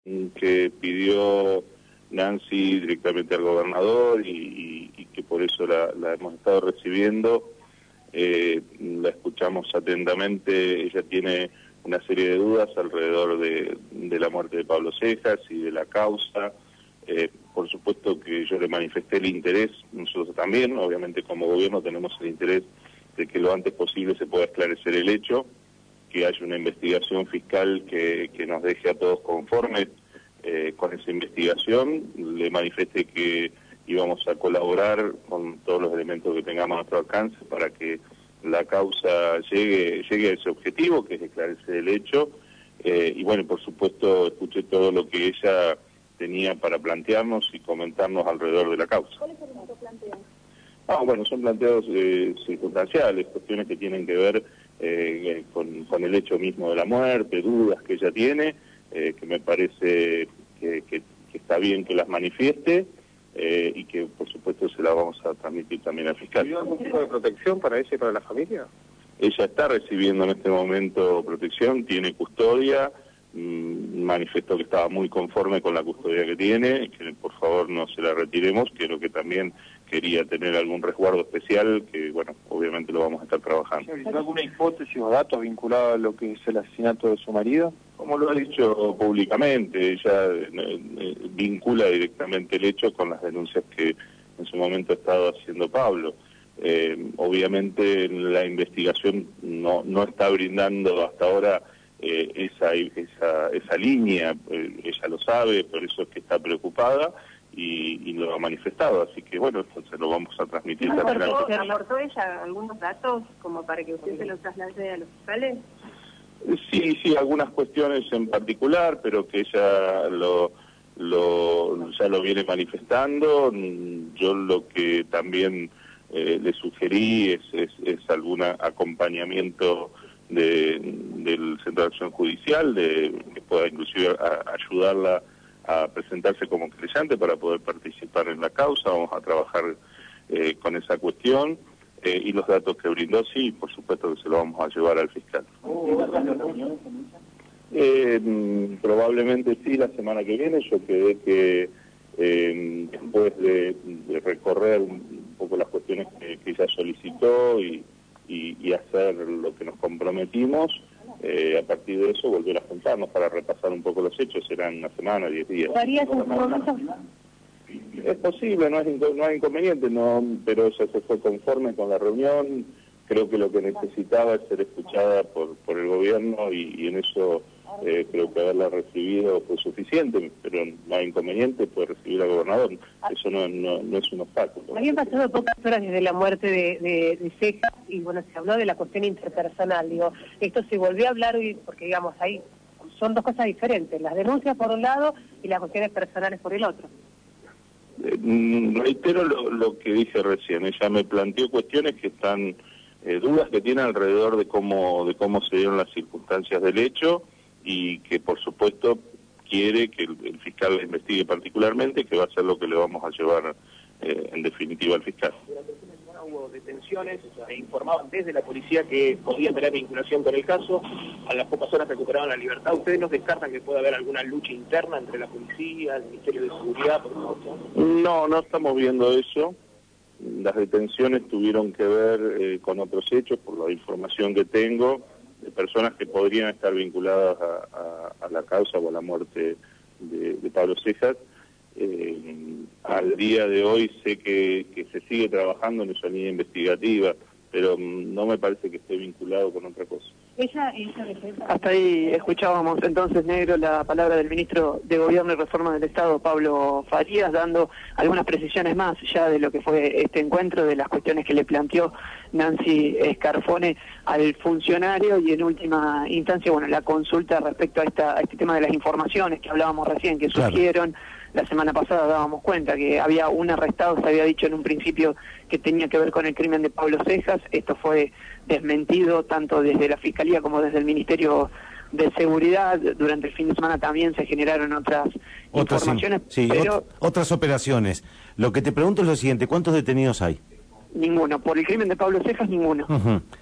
que pidió Nancy directamente al gobernador y que por eso la hemos estado recibiendo. La escuchamos atentamente. Ella tiene una serie de dudas alrededor de la muerte de Pablo Cejas y de la causa. Por supuesto que yo le manifesté el interés, nosotros también, obviamente como gobierno tenemos el interés de que lo antes posible se pueda esclarecer el hecho, que haya una investigación fiscal que nos deje a todos conformes con esa investigación. Le manifesté que íbamos a colaborar con todos los elementos que tengamos a nuestro alcance para que la causa llegue a ese objetivo, que es esclarecer el hecho. Y bueno, por supuesto, escuché todo lo que ella tenía para plantearnos y comentarnos alrededor de la causa. ¿Cuáles son los planteos? Bueno, son planteos circunstanciales, cuestiones que tienen que ver con el hecho mismo de la muerte, dudas que ella tiene, que me parece que está bien que las manifieste y que por supuesto se las vamos a transmitir también al fiscal. ¿Recibió algún tipo de protección para ella y para la familia? Ella está recibiendo en este momento protección, tiene custodia, manifestó que estaba muy conforme con la custodia que tiene, que por favor no se la retiremos, que lo que también quería tener algún resguardo especial, que bueno, obviamente lo vamos a estar trabajando. ¿Tiene alguna hipótesis o datos vinculados a lo que es el asesinato de su marido? Como lo ha dicho públicamente, ella vincula directamente el hecho con las denuncias que en su momento ha estado haciendo Pablo. Obviamente la investigación no está brindando hasta ahora esa línea, ella lo sabe, por eso es que está preocupada y lo ha manifestado, así que bueno, entonces lo vamos a transmitir también. ¿Aportó ella algunos datos como para que usted se los traslade a los fiscales? Sí, algunas cuestiones en particular, pero que ella ya lo viene manifestando. Yo lo que también le sugerí es algún acompañamiento del Centro de Acción Judicial, que pueda inclusive ayudarla a presentarse como querellante para poder participar en la causa. Vamos a trabajar con esa cuestión. Y los datos que brindó, sí, por supuesto que se lo vamos a llevar al fiscal. Probablemente sí, la semana que viene. Yo quedé que después de recorrer un poco las cuestiones que ella solicitó y hacer lo que nos comprometimos, a partir de eso volver a juntarnos para repasar un poco los hechos. Serán una semana, 10 días. ¿Darías en su momento? Es posible, no hay inconveniente, pero ella se fue conforme con la reunión. Creo que lo que necesitaba es ser escuchada por el gobierno y en eso creo que haberla recibido fue suficiente, pero no hay inconveniente, puede recibir al gobernador. Eso no es un obstáculo. Habían pasado pocas horas desde la muerte de Cejas y bueno, se habló de la cuestión interpersonal. Digo, esto se volvió a hablar hoy porque digamos ahí son dos cosas diferentes, las denuncias por un lado y las cuestiones personales por el otro. Reitero lo que dije recién. Ella me planteó cuestiones que están, dudas que tiene alrededor de cómo se dieron las circunstancias del hecho y que por supuesto quiere que el fiscal la investigue particularmente, que va a ser lo que le vamos a llevar en definitiva al fiscal. Durante el fin de semana hubo detenciones, se informaban desde la policía que podían tener vinculación con el caso, a las pocas horas recuperaron la libertad. ¿Ustedes nos descartan que pueda haber alguna lucha interna entre la policía, el Ministerio de Seguridad, por favor? No estamos viendo eso. Las detenciones tuvieron que ver con otros hechos, por la información que tengo, de personas que podrían estar vinculadas a la causa o a la muerte de Pablo Cejas. Al día de hoy sé que se sigue trabajando en esa línea investigativa, pero no me parece que esté vinculado con otra cosa. Hasta ahí escuchábamos entonces, Negro, la palabra del ministro de Gobierno y Reforma del Estado, Pablo Farías, dando algunas precisiones más ya de lo que fue este encuentro, de las cuestiones que le planteó Nancy Scarfone al funcionario y en última instancia, bueno, la consulta respecto a este tema de las informaciones que hablábamos recién, que surgieron. La semana pasada dábamos cuenta que había un arrestado, se había dicho en un principio que tenía que ver con el crimen de Pablo Cejas. Esto fue desmentido tanto desde la Fiscalía como desde el Ministerio de Seguridad. Durante el fin de semana también se generaron otras informaciones. Pero otras operaciones. Lo que te pregunto es lo siguiente, ¿cuántos detenidos hay? Ninguno. Por el crimen de Pablo Cejas, ninguno.